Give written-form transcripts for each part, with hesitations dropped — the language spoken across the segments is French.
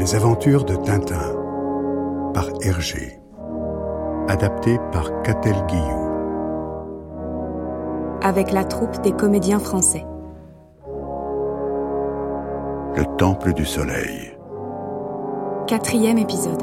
Les aventures de Tintin par Hergé. Adapté par Catel Guillou. Avec la troupe des comédiens français. Le Temple du Soleil. 4e épisode.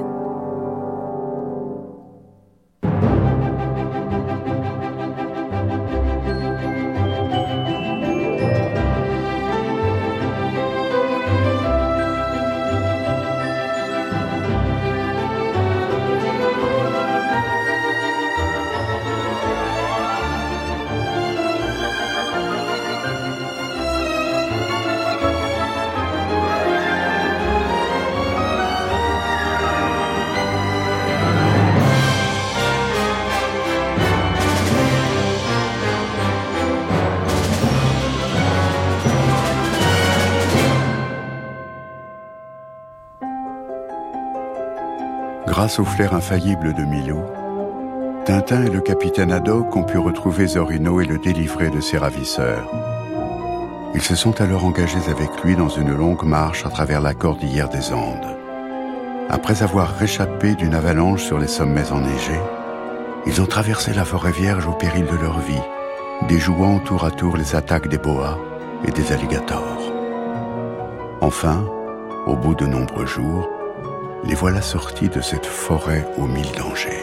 Grâce au flair infaillible de Milou, Tintin et le capitaine Haddock ont pu retrouver Zorino et le délivrer de ses ravisseurs. Ils se sont alors engagés avec lui dans une longue marche à travers la cordillère des Andes. Après avoir réchappé d'une avalanche sur les sommets enneigés, ils ont traversé la forêt vierge au péril de leur vie, déjouant tour à tour les attaques des boas et des alligators. Enfin, au bout de nombreux jours, les voilà sortis de cette forêt aux 1000 dangers.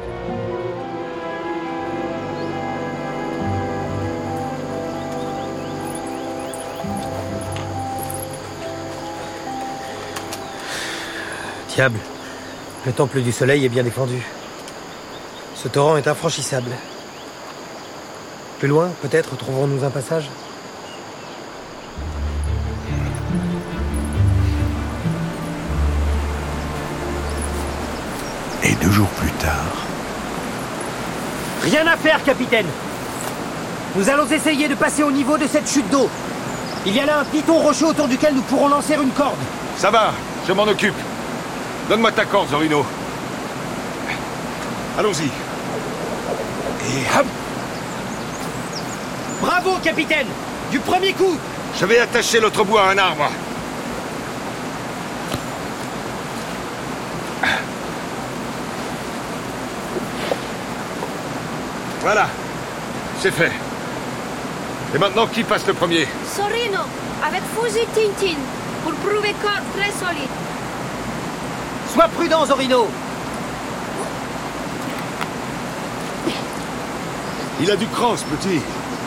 Diable, le temple du soleil est bien défendu. Ce torrent est infranchissable. Plus loin, peut-être, trouverons-nous un passage ? Et 2 jours plus tard... Rien à faire, capitaine! Nous allons essayer de passer au niveau de cette chute d'eau. Il y a là un piton rocheux autour duquel nous pourrons lancer une corde. Ça va, je m'en occupe. Donne-moi ta corde, Zorino. Allons-y. Et hop! Bravo, capitaine! Du premier coup! Je vais attacher l'autre bout à un arbre. Voilà, c'est fait. Et maintenant, qui passe le premier? Zorino, avec fusil Tintin, pour prouver corps très solide. Sois prudent, Zorino! Il a du cran, ce petit.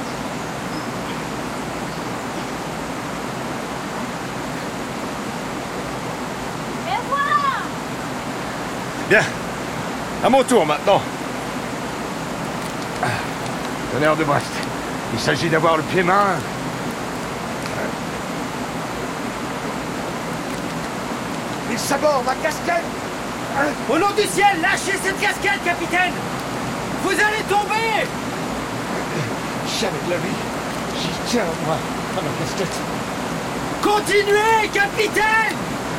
Et voilà! Bien. À mon tour, maintenant. Tonnerre de Brest. Il s'agit d'avoir le pied main. Il saborde ma casquette. Au nom du ciel, lâchez cette casquette, capitaine! Vous allez tomber! Jamais de la vie. J'y tiens, moi, à ma casquette. Continuez, capitaine!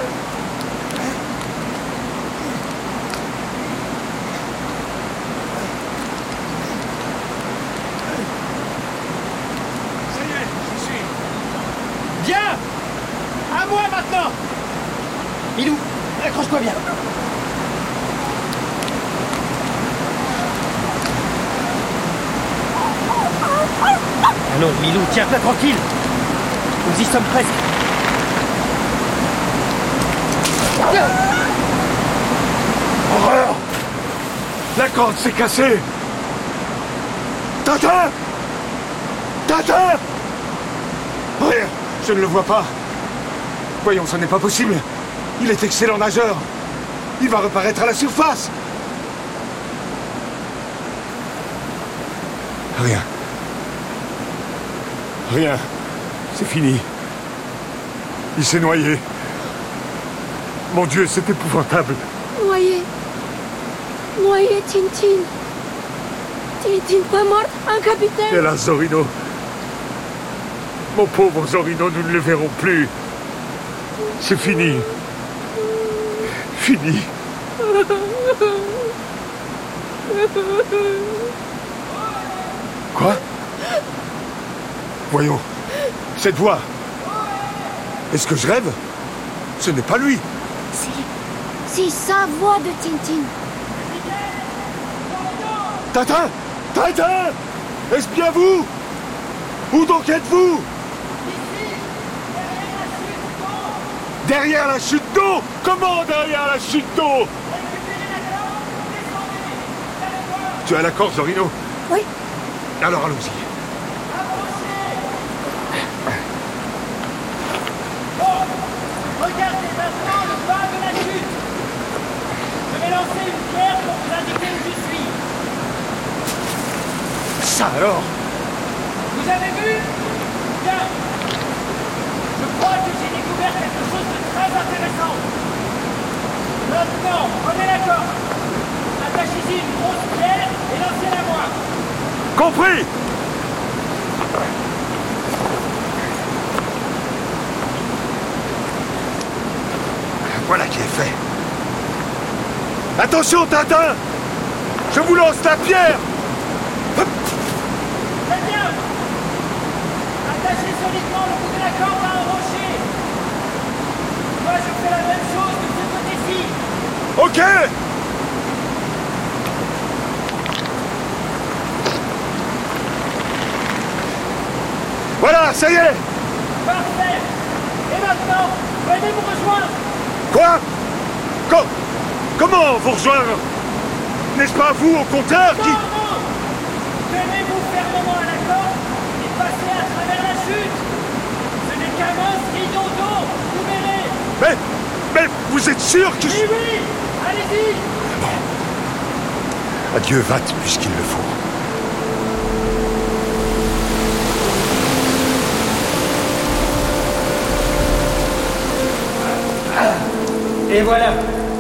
Ça y est, j'y suis. Bien! À moi maintenant! Milou, accroche-toi bien! Ah non, Milou, tiens-toi tranquille! Nous y sommes presque! Horreur! La corde s'est cassée! Tintin! Tintin! Rien, je ne le vois pas. Voyons, ce n'est pas possible. Il est excellent nageur. Il va reparaître à la surface. Rien. Rien. C'est fini. Il s'est noyé. Mon Dieu, c'est épouvantable. Noyé, Tintin. Tintin pas mort, un capitaine. Et là, Zorino. Mon pauvre Zorino, nous ne le verrons plus. C'est fini. Fini. Quoi? Voyons. Cette voix. Est-ce que je rêve? Ce n'est pas lui. C'est sa voix de Tintin. Tintin! Tintin! Est-ce bien vous? Où donc êtes-vous? Derrière la chute d'eau! Comment derrière la chute d'eau? Tu as la corde, Zorino? Oui. Alors allons-y. Regardez maintenant le bas de la chute. Je vais lancer une pierre pour vous indiquer où je suis. Ça alors? Vous avez vu? Bien. Je crois que j'ai découvert quelque chose de très intéressant. Maintenant, prenez la corde. Attachez-y une grosse pierre et lancez-la moi. Compris! Voilà qui est fait. Attention, Tintin! Je vous lance la pierre! Très bien. Attachez solidement le bout de la corde à un rocher. Moi, je fais la même chose de ce côté-ci. Ok! Voilà, ça y est! Parfait. Et maintenant, venez vous rejoindre. Quoi? Comment vous rejoindre? N'est-ce pas vous, au contraire, qui... Non, non. Tenez-vous fermement à la corde et passez à travers la chute. Ce n'est qu'un mince rideau d'eau, vous verrez. Mais vous êtes sûr que... Oui, oui. Allez-y. Adieu, Vat, puisqu'il le faut. Et voilà.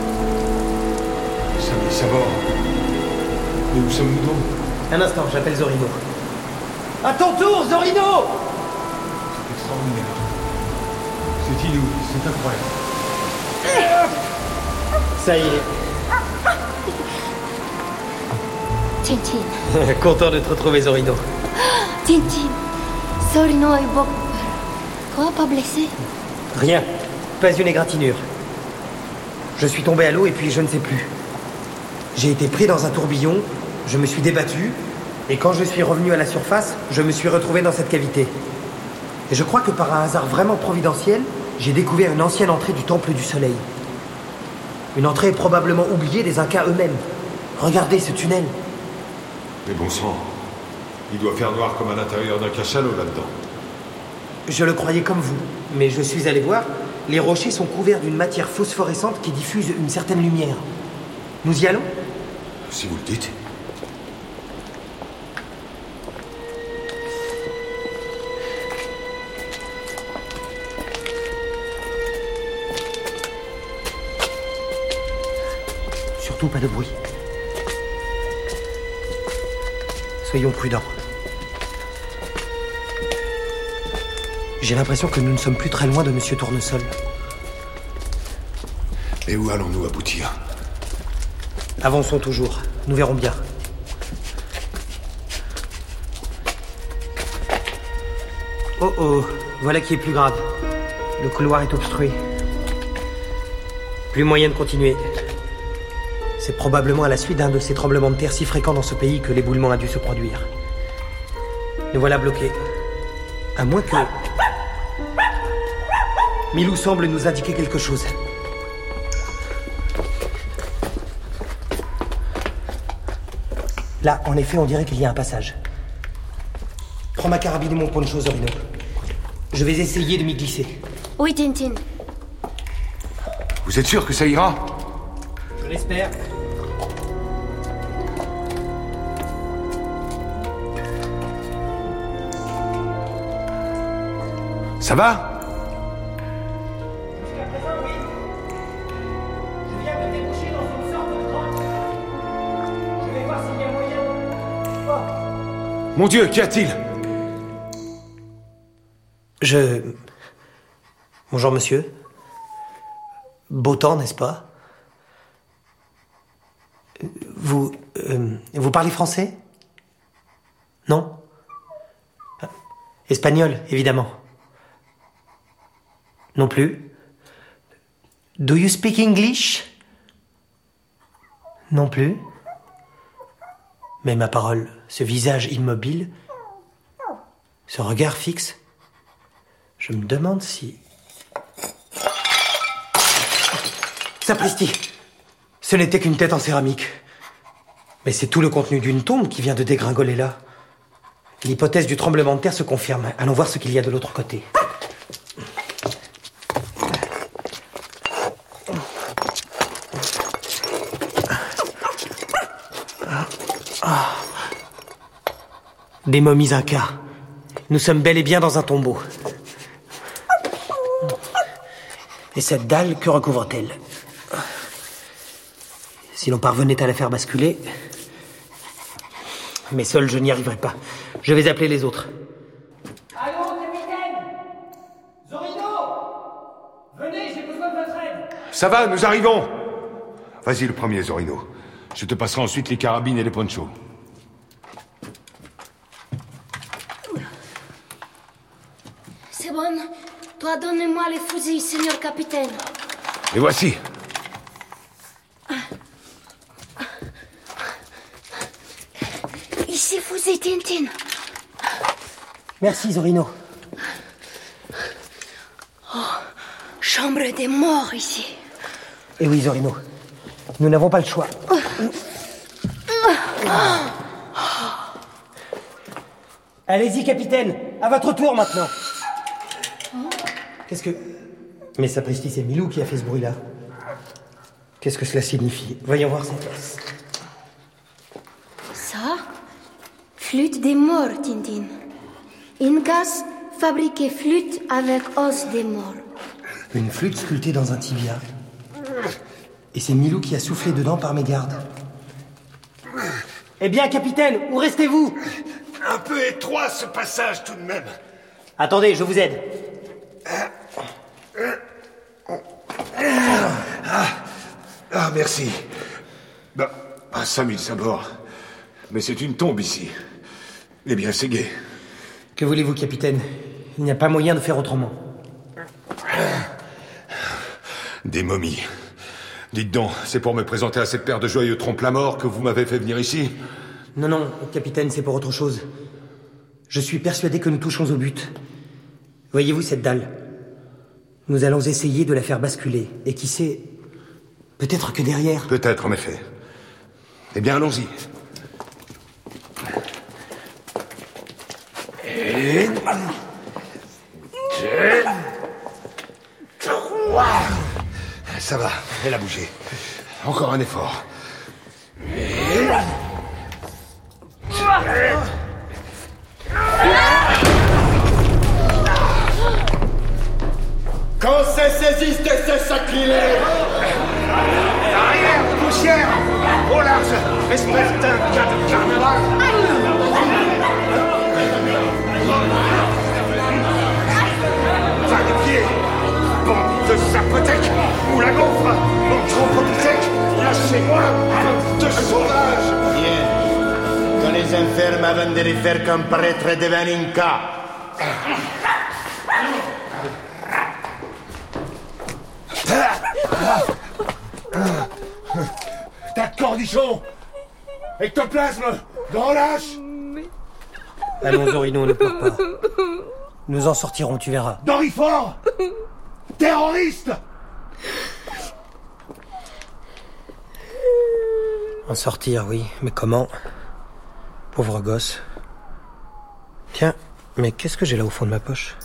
Ça va. Mais où sommes-nous donc? Un instant, j'appelle Zorino. À ton tour, Zorino. C'est extraordinaire. C'est inouï, c'est incroyable. Ça y est. Tintin. Content de te retrouver, Zorino. Tintin. Zorino et Bok. Quoi, pas blessé? Rien. Pas une égratignure. Je suis tombé à l'eau et puis je ne sais plus. J'ai été pris dans un tourbillon, je me suis débattu, et quand je suis revenu à la surface, je me suis retrouvé dans cette cavité. Et je crois que par un hasard vraiment providentiel, j'ai découvert une ancienne entrée du Temple du Soleil. Une entrée probablement oubliée des Incas eux-mêmes. Regardez ce tunnel. Mais bon sang, il doit faire noir comme à l'intérieur d'un cachalot là-dedans. Je le croyais comme vous, mais je suis allé voir. Les rochers sont couverts d'une matière phosphorescente qui diffuse une certaine lumière. Nous y allons? Si vous le dites. Surtout pas de bruit. Soyons prudents. J'ai l'impression que nous ne sommes plus très loin de Monsieur Tournesol. Et où allons-nous aboutir? Avançons toujours. Nous verrons bien. Oh oh, voilà qui est plus grave. Le couloir est obstrué. Plus moyen de continuer. C'est probablement à la suite d'un de ces tremblements de terre si fréquents dans ce pays que l'éboulement a dû se produire. Nous voilà bloqués. À moins que... Milou semble nous indiquer quelque chose. Là, en effet, on dirait qu'il y a un passage. Prends ma carabine et mon poncho, Zorino. Je vais essayer de m'y glisser. Oui, Tintin. Vous êtes sûr que ça ira? Je l'espère. Ça va? Jusqu'à présent, oui. Je viens de déboucher dans une sorte de grotte. Je vais voir s'il y a moyen. Oh. Mon Dieu, qu'y a-t-il? Bonjour, monsieur. Beau temps, n'est-ce pas? Vous parlez français? Non? Espagnol, évidemment. Non plus? Do you speak English? Non plus. Mais ma parole, ce visage immobile, ce regard fixe, je me demande si... Sapristi! Ce n'était qu'une tête en céramique. Mais c'est tout le contenu d'une tombe qui vient de dégringoler là. L'hypothèse du tremblement de terre se confirme. Allons voir ce qu'il y a de l'autre côté. Des momies incas. Nous sommes bel et bien dans un tombeau. Et cette dalle, que recouvre-t-elle? Si l'on parvenait à la faire basculer... Mais seul, je n'y arriverai pas. Je vais appeler les autres. Allô, capitaine! Zorino! Venez, j'ai besoin de votre aide! Ça va, nous arrivons. Vas-y, le premier, Zorino. Je te passerai ensuite les carabines et les ponchos. C'est bon. Toi, donnez-moi les fusils, seigneur capitaine. Et voici. Ici, fusil Tintin. Merci, Zorino. Chambre des morts ici. Eh oui, Zorino. Nous n'avons pas le choix. Allez-y, capitaine. À votre tour, maintenant. Qu'est-ce que... Mais sapristi, c'est Milou qui a fait ce bruit-là. Qu'est-ce que cela signifie? Voyons voir cette pièce. Ça? Flûte des morts, Tintin. Incas fabriquait flûte avec os des morts. Une flûte sculptée dans un tibia. Et c'est Milou qui a soufflé dedans par mégarde. Eh bien, capitaine, où restez-vous? Un peu étroit, ce passage, tout de même. Attendez, je vous aide. Ah, merci. Bah, 5000 sabords. Mais c'est une tombe ici. Eh bien, c'est gai. Que voulez-vous, capitaine? Il n'y a pas moyen de faire autrement. Des momies. Dites donc, c'est pour me présenter à cette paire de joyeux trompe-la-mort que vous m'avez fait venir ici? Non, non, capitaine, c'est pour autre chose. Je suis persuadé que nous touchons au but. Voyez-vous cette dalle? Nous allons essayer de la faire basculer. Et qui sait, peut-être que derrière... Peut-être, en effet. Eh bien, allons-y. Et... 2... 3... Ça va, elle a bougé. Encore un effort. Et... Qu'on se saisisse de ce sacrilège! Arrière, poussière! Au large, espèce d'un cas de carnaval! Va les pieds! Bande de sapothèques! Ou la gaufre! Anthropopithèque! Lâchez-moi! Bande de sauvages! Bien. Que les enferme avant de les faire comparaître devant Inca. Ta cornichon! Ectoplasme! Grand lâche! Allons, Zorino, ne pleure pas. Nous en sortirons, tu verras. Dorifort! Terroriste! En sortir, oui. Mais comment? Pauvre gosse. Tiens, mais qu'est-ce que j'ai là au fond de ma poche?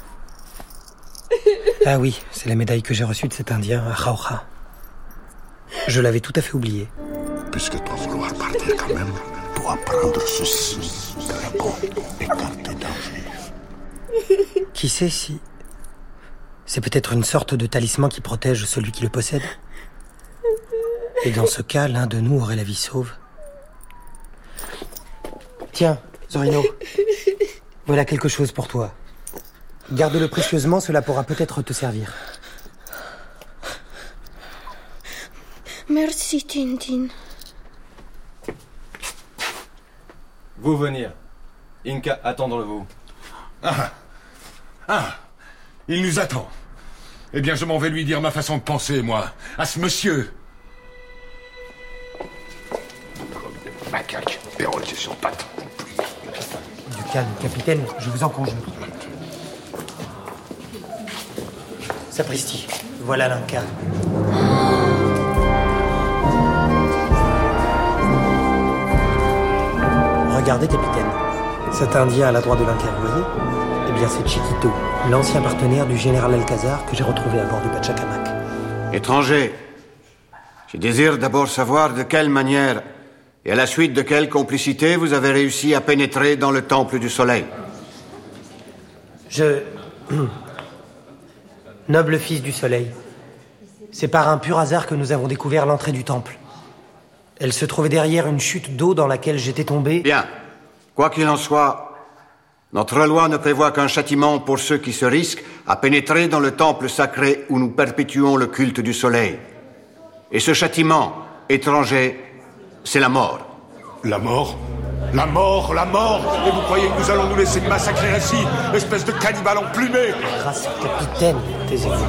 Ah oui, c'est la médaille que j'ai reçue de cet Indien à Jauja. Je l'avais tout à fait oubliée. Puisque tu vas vouloir partir quand même, dois prendre ceci de la bombe et garder danger. Qui sait si... C'est peut-être une sorte de talisman qui protège celui qui le possède. Et dans ce cas, l'un de nous aurait la vie sauve. Tiens, Zorino. Voilà quelque chose pour toi. Garde-le précieusement, cela pourra peut-être te servir. Merci, Tintin. Vous venir. Inca attend dans le veau. Il nous attend. Eh bien, je m'en vais lui dire ma façon de penser, moi. À ce monsieur. Comme des macaques, perroquets sur pattes. Du calme, capitaine, je vous en conjure. Sapristi, voilà l'Inca. Regardez, capitaine. Cet Indien à la droite de l'Inca, vous voyez? Eh bien, c'est Chiquito, l'ancien partenaire du général Alcazar que j'ai retrouvé à bord du Pachacamac. Étranger, je désire d'abord savoir de quelle manière et à la suite de quelle complicité vous avez réussi à pénétrer dans le Temple du Soleil. Noble fils du Soleil, c'est par un pur hasard que nous avons découvert l'entrée du temple. Elle se trouvait derrière une chute d'eau dans laquelle j'étais tombé. Bien. Quoi qu'il en soit, notre loi ne prévoit qu'un châtiment pour ceux qui se risquent à pénétrer dans le temple sacré où nous perpétuons le culte du soleil. Et ce châtiment, étranger, c'est la mort. La mort? La mort, la mort! Et vous croyez que nous allons nous laisser massacrer ainsi, espèce de cannibale emplumé? Grâce, capitaine, taisez-vous.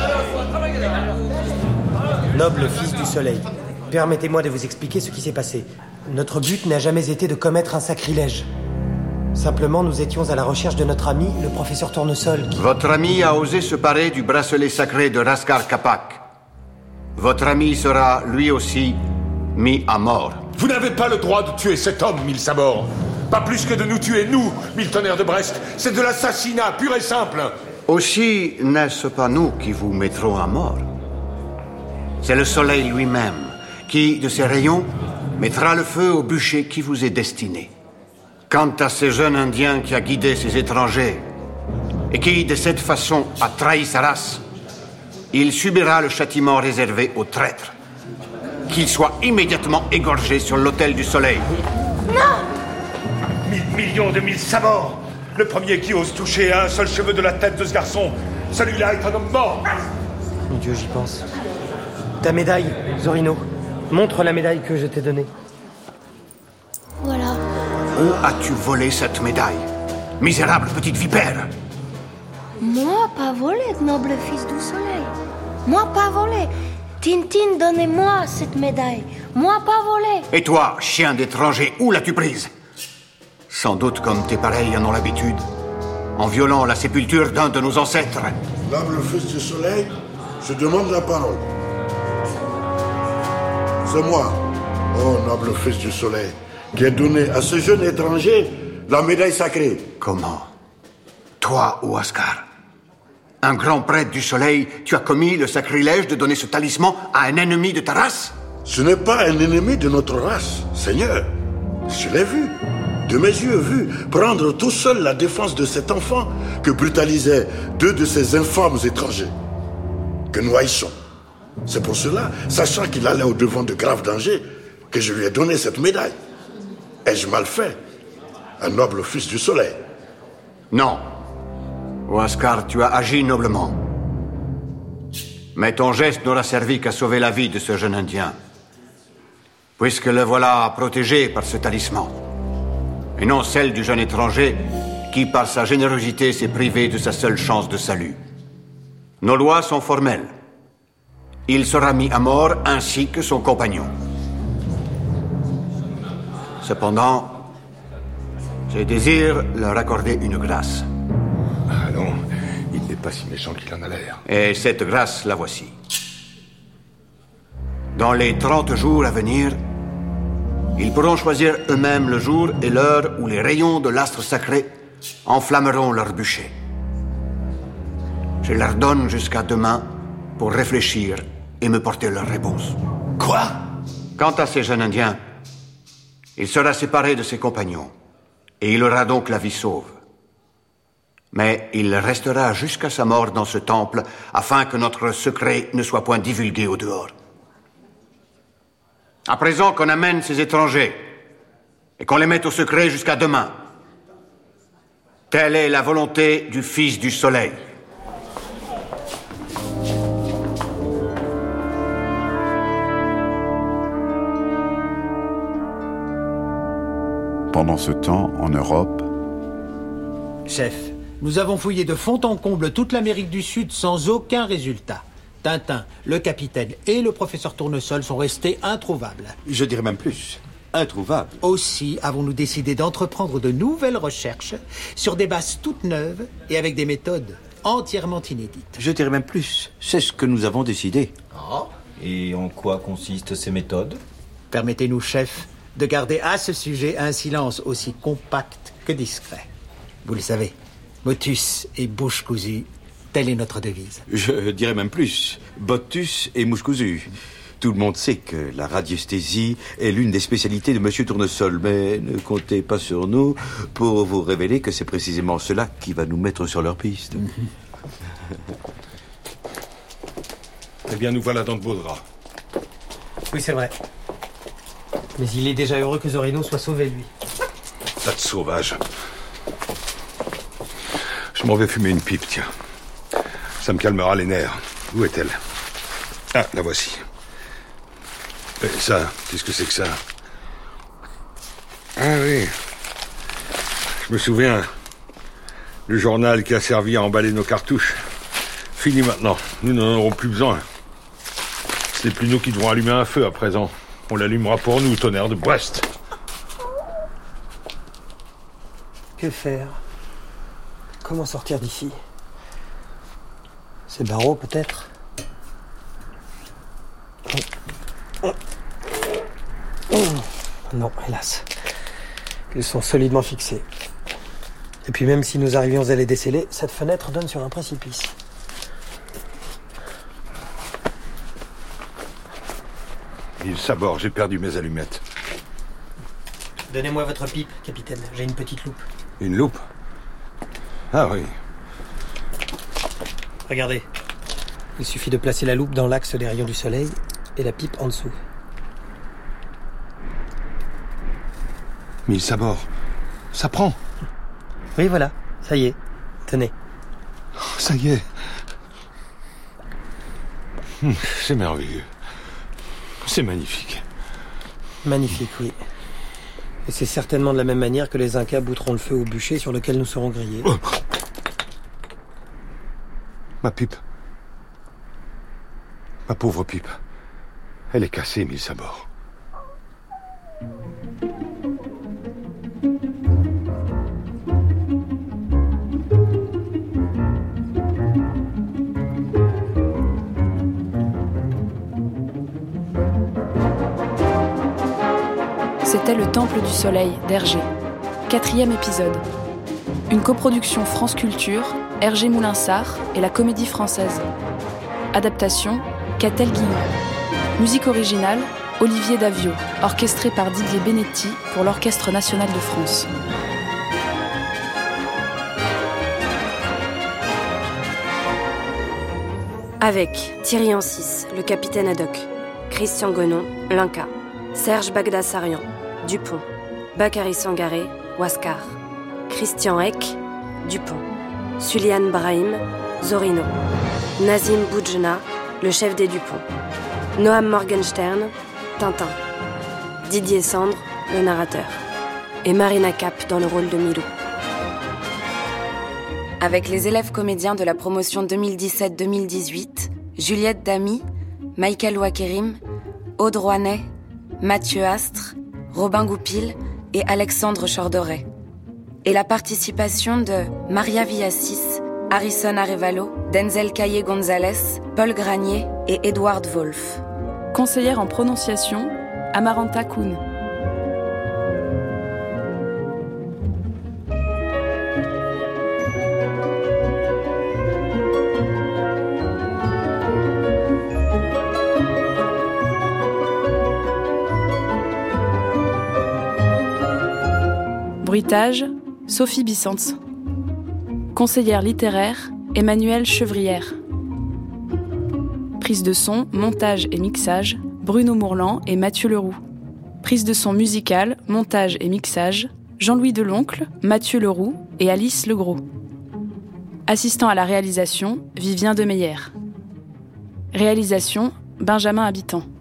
Noble fils du soleil, permettez-moi de vous expliquer ce qui s'est passé. Notre but n'a jamais été de commettre un sacrilège. Simplement, nous étions à la recherche de notre ami, le professeur Tournesol, qui... Votre ami a osé se parer du bracelet sacré de Raskar Kapak. Votre ami sera, lui aussi, mis à mort. Vous n'avez pas le droit de tuer cet homme, Mille Sabords. Pas plus que de nous tuer, nous, Mille Tonnerres de Brest. C'est de l'assassinat pur et simple. Aussi, n'est-ce pas nous qui vous mettrons à mort? C'est le soleil lui-même qui, de ses rayons, mettra le feu au bûcher qui vous est destiné. Quant à ce jeune Indien qui a guidé ces étrangers et qui, de cette façon, a trahi sa race, il subira le châtiment réservé aux traîtres. Qu'il soit immédiatement égorgé sur l'autel du soleil. Non! 1000 millions de Mille Sabords. Le premier qui ose toucher à un seul cheveu de la tête de ce garçon, celui-là est un homme mort. Mon Dieu, j'y pense. Ta médaille, Zorino. Montre la médaille que je t'ai donnée. Voilà. Où as-tu volé cette médaille? Misérable petite vipère! Moi, pas volé, noble fils du soleil. Moi, pas volé. Tintin, donnez-moi cette médaille. Moi, pas volé. Et toi, chien d'étranger, où l'as-tu prise? Sans doute comme tes pareils en ont l'habitude, en violant la sépulture d'un de nos ancêtres. Noble fils du soleil, je demande la parole. C'est moi, oh noble fils du soleil, qui ai donné à ce jeune étranger la médaille sacrée. Comment? Toi, Huascar, un grand prêtre du soleil, tu as commis le sacrilège de donner ce talisman à un ennemi de ta race? Ce n'est pas un ennemi de notre race, Seigneur. Je l'ai vu, de mes yeux vu, prendre tout seul la défense de cet enfant que brutalisaient deux de ces infâmes étrangers, que nous haïssons. C'est pour cela, sachant qu'il allait au-devant de graves dangers, que je lui ai donné cette médaille. Ai-je mal fait, un noble fils du soleil? Non. Huascar, tu as agi noblement. Mais ton geste n'aura servi qu'à sauver la vie de ce jeune Indien, puisque le voilà protégé par ce talisman, et non celle du jeune étranger qui, par sa générosité, s'est privé de sa seule chance de salut. Nos lois sont formelles. Il sera mis à mort ainsi que son compagnon. Cependant, je désire leur accorder une grâce. Ah non, il n'est pas si méchant qu'il en a l'air. Et cette grâce, la voici. Dans les 30 jours à venir, ils pourront choisir eux-mêmes le jour et l'heure où les rayons de l'astre sacré enflammeront leur bûcher. Je leur donne jusqu'à demain pour réfléchir et me porter leur réponse. Quoi? Quant à ces jeunes Indiens, il sera séparé de ses compagnons, et il aura donc la vie sauve. Mais il restera jusqu'à sa mort dans ce temple, afin que notre secret ne soit point divulgué au dehors. À présent qu'on amène ces étrangers, et qu'on les mette au secret jusqu'à demain. Telle est la volonté du Fils du Soleil. Pendant ce temps, en Europe... Chef, Nous avons fouillé de fond en comble toute l'Amérique du Sud sans aucun résultat. Tintin, le capitaine et le professeur Tournesol sont restés introuvables. Je dirais même plus, introuvables. Aussi avons-nous décidé d'entreprendre de nouvelles recherches sur des bases toutes neuves et avec des méthodes entièrement inédites. Je dirais même plus, c'est ce que nous avons décidé. Ah, et en quoi consistent ces méthodes? Permettez-nous, chef, de garder à ce sujet un silence aussi compact que discret. Vous le savez, motus et bouche cousue, telle est notre devise. Je dirais même plus, botus et mouche cousue. Tout le monde sait que la radiesthésie est l'une des spécialités de Monsieur Tournesol, mais ne comptez pas sur nous pour vous révéler que c'est précisément cela qui va nous mettre sur leur piste. Eh bien, nous voilà dans de beaux draps. Oui, c'est vrai. Mais il est déjà heureux que Zorino soit sauvé, lui. Tas de sauvage. Je m'en vais fumer une pipe, tiens. Ça me calmera les nerfs. Où est-elle? Ah, la voici. Et ça, qu'est-ce que c'est que ça? Ah oui. Je me souviens. Le journal qui a servi à emballer nos cartouches. Fini maintenant. Nous n'en aurons plus besoin. Ce n'est plus nous qui devons allumer un feu à présent. On l'allumera pour nous, tonnerre de Brest. Que faire? Comment sortir d'ici? Ces barreaux, peut-être? Non, hélas. Ils sont solidement fixés. Et puis même si nous arrivions à les déceler, cette fenêtre donne sur un précipice. Il sabord, j'ai perdu mes allumettes. Donnez-moi votre pipe, capitaine. J'ai une petite loupe. Une loupe? Ah oui. Regardez. Il suffit de placer la loupe dans l'axe des rayons du soleil et la pipe en dessous. Mille sabords. Ça prend. Oui, voilà. Ça y est. Tenez. Ça y est. C'est merveilleux. C'est magnifique. Magnifique, oui. Et c'est certainement de la même manière que les Incas bouteront le feu au bûcher sur lequel nous serons grillés. Oh. Ma pipe. Ma pauvre pipe. Elle est cassée, mille sabords. C'était Le Temple du Soleil d'Hergé, 4e épisode. Une coproduction France Culture, Hergé Moulinsart et la Comédie Française. Adaptation, Catel Guillon. Musique originale, Olivier Davio, orchestré par Didier Benetti pour l'Orchestre National de France. Avec Thierry Ancis, le capitaine Haddock, Christian Gonon, l'Inca, Serge Bagdasarian, Dupont, Bakary Sangaré, Huascar, Christian Eck, Dupont, Suliane Brahim, Zorino, Nazim Boudjena, le chef des Dupont, Noam Morgenstern, Tintin, Didier Sandre, le narrateur, et Marina Cap dans le rôle de Milou. Avec les élèves comédiens de la promotion 2017-2018, Juliette Damy, Michael Ouakérim, Aude Rouanet, Mathieu Astre, Robin Goupil et Alexandre Chordoret. Et la participation de Maria Villassis, Harrison Arevalo, Denzel Caillé-Gonzalez, Paul Granier et Edward Wolf. Conseillère en prononciation, Amaranta Kuhn. Bruitage, Sophie Bissantz. Conseillère littéraire, Emmanuelle Chevrière. Prise de son, montage et mixage, Bruno Mourlan et Mathieu Leroux. Prise de son musicale, montage et mixage, Jean-Louis Deloncle, Mathieu Leroux et Alice Legros. Assistant à la réalisation, Vivien Demeyer. Réalisation, Benjamin Habitant.